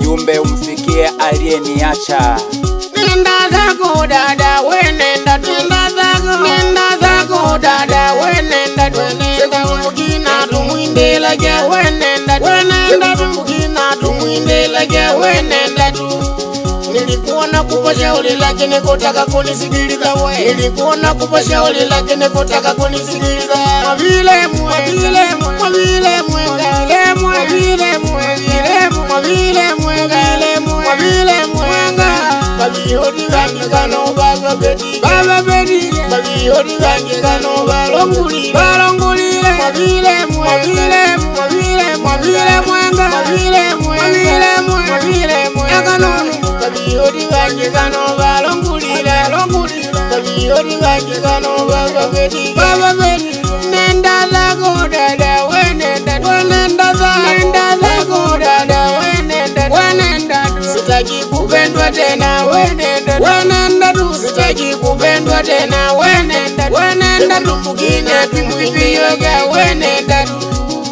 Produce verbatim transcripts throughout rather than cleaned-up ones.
ujumbe umfikie aliyeniacha. Nenda zako dada we nenda, nenda zako, nenda zako dada we nenda, nenda mugina tumwinde lage we nenda, we nenda mugina tumwinde lage we nenda tu. Nilikuwa nakupa shauri lakini kutaka kunisikiliza we, nilikuwa nakupa shauri lakini kutaka kunisikiliza. Mavile mwe, mavile mwe, mavile mwe, mavile mwe, mavile mwe, mavile mwe, mavile mwe, mavile mwe. Babi hodi bangi kano baba bedi, baba bedi. Babi hodi bangi kano balonguli, balonguli. Mavile mwe, mavile mwe, mavile mwe, mavile mwenga, mavile mwe, mavile mwe, mavile mwe. Akanonu. Babi hodi bangi kano balonguli, balonguli. Babi hodi bangi kano baba bedi, baba bedi. Nenda zako dada we nenda, we nenda zako, nenda zako dada we nenda, we nenda. Sitaki kupendwa tena we nenda, we nenda tu. Sitaki kupendwa tena we nenda, we nenda tu. Mugina tumwibiyoga we nenda tu.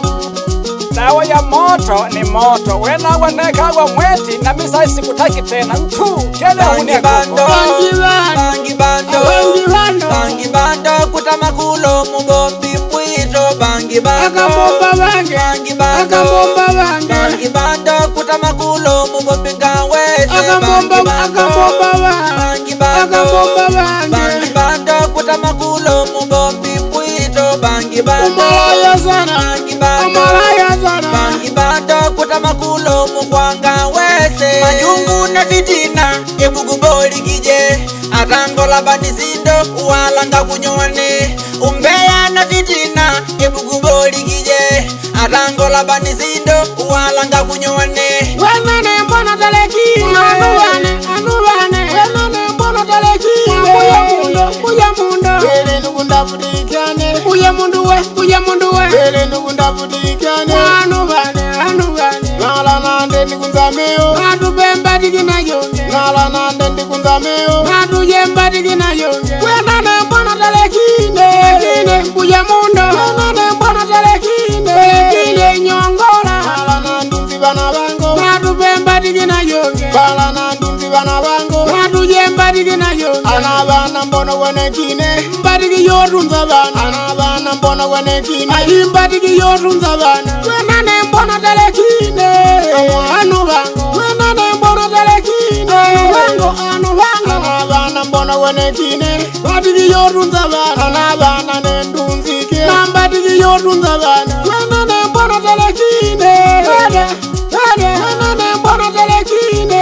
Dawa ya moto ni moto, wena waneka wa mweti na misa sikutaki tena mtu kele bangi bando, bangi bando, bangi bando, bangi bando kutamakulo mugombi mpwito. Bangi bando, akambomba bangi, bangi bando, akambomba bangi, bangi bando kutamakulo mugombi ngawese. akambomba, akambomba bangi bando, akambomba bangi, bangi bando kutamakulo mugombi mpwito. Bangi bando, umalaya sana, bangi bando, umalaya sana. bangi bando kutamakulo mugwanga wese. Majungu na fitina ebuguboli kije, atangola banisindo walanga kunyowane. Umbeya na fitina ebuguboli kije, atangola banisindo walanga kunyowane. Wenene mbona taleki, anuwane, anuwane. Wenene mbona taleki, buya mundo, buya mundo. Ele nukunda budikane, buya mundu we, buya mundu we. Ele nukunda budikane, anuwane, anuwane. Nala nande nikunzameo, natu bemba digina yonge. Nala nande nikunzameo, natu jemba digina yonge. Wenene mbona taleki, kine buya mundo. Wenene mbona taleki, kine nyongola. Nala nandu bana bango, natu bemba digina yonge. Bala nandu bana bango, natu jemba digina yonge. Anabana mbona wanekine, mbadigi yotunza bana. Anabana mbona wanekine, mbadigi yotunza bana. Wenene mbona talekine, anu bango. Wenene mbona talekine, anu bango, anu bango. Anabana mbona wanekine, mbadigi yotunza bana. Anabana nendunzike, mbadigi yotunza bana. Wenene mbona talekine, wade, wade. Wenene mbona talekine,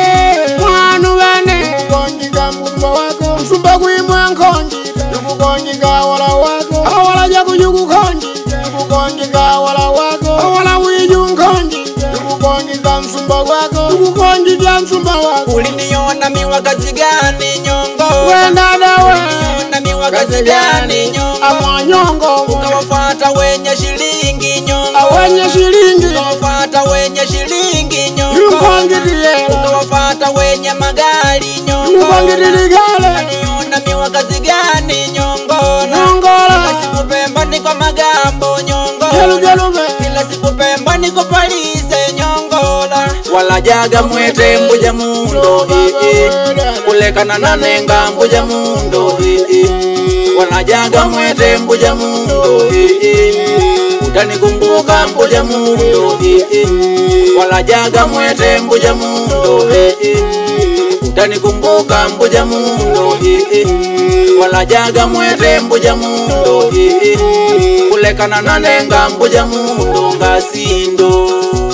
anu bane. Mkonjika mkumba wako, msumba kuimwa nkonjika. Mkonjika wala wako, awala jaku yuku konjika. Mkonjika wala wako, awala wiju nkonjika. Mkonjika msumba wako, mkonjika msumba wako. Uliniona miwa kazi gani nyongo, Wenda dawe, uliniona miwa kazi gani nyongo. amwa nyongo, Ukawafata wenye shilingi nyongo, awenye shilingi. ukawafata wenye shilingi nyongo, Yukongitiye, ukawafata wenye magari nyongo. yukongitiligale. Uliniona miwa kazi gani nyongo, Nyongola, kila siku pemba niko magambo nyongo, gelu gelu be. kila siku pemba niko palise nyongola. Wala jaga mwete mbuja mundo ii, kulekana na nenga mbuja mundo ii. Wala jaga mwete mbuja mundo ii, utanikumbuka mbuja mundo ii. Wala jaga mwete mbuja mundo ii, utanikumbuka mbuja mundo ii. Wala jaga mwete mbuja mundo ii, kulekana na nenga mbuja mundo ngasindo.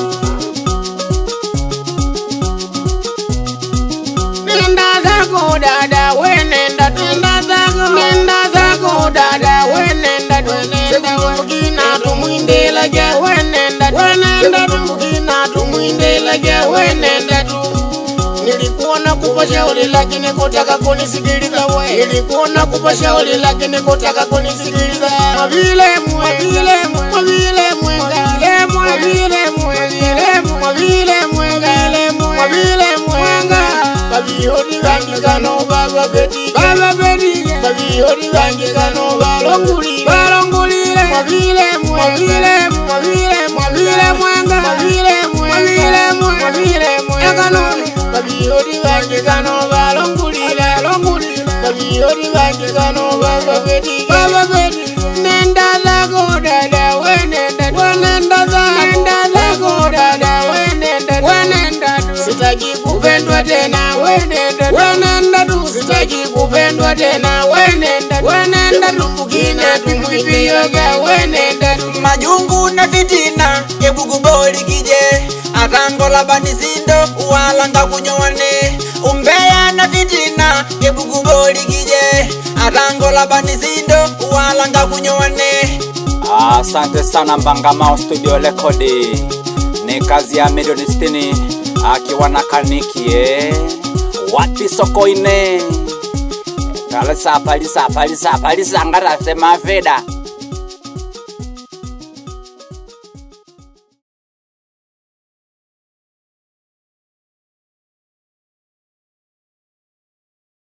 Nenda zako dada we nenda, nenda zako, nenda zako dada we nenda, nenda mugina tumwinde lage we nenda, we nenda mugina tumwinde lage we nenda tu. Nilikuwa nakupa shauri lakini kutaka kunisikiliza we, nilikuwa nakupa shauri lakini kutaka kunisikiliza. Mavile mwe, mavile mwe, mavile mwe, mavile mwe, mavile mwe, mavile mwe, mavile mwe. Babi hodi bangi kano baba bedi, baba bedi. Babi hodi bangi kano balonguli, balonguli. Mavile mwe, mavile mwe, mavile mwe, mavile mwe, mavile mwe, mavile mwe, mavile mwe. babiyori bange kano balongulira longulira babiyori bange kano bababedi bababedi nenda lago dada wenenda wenenda nenda lago dada wenenda wenenda sitaki kupendwa tena wenenda wenenda tu sitaki kupendwa tena wenenda wenenda tumbukina tumwibiyoga wenenda majungu na fitina ebuguboli kije atangola banisindo wala ngakunyowane umbeya na fitina ebuguboli kije atangola banisindo wala ngakunyowane. Asante sana Mbangama Studio Rekodi. Ni kazi ya milioni sitini akiwa na Kaniki eh. Wapi soko ine? Kalisa palisa palisa palisa ngara sema feda.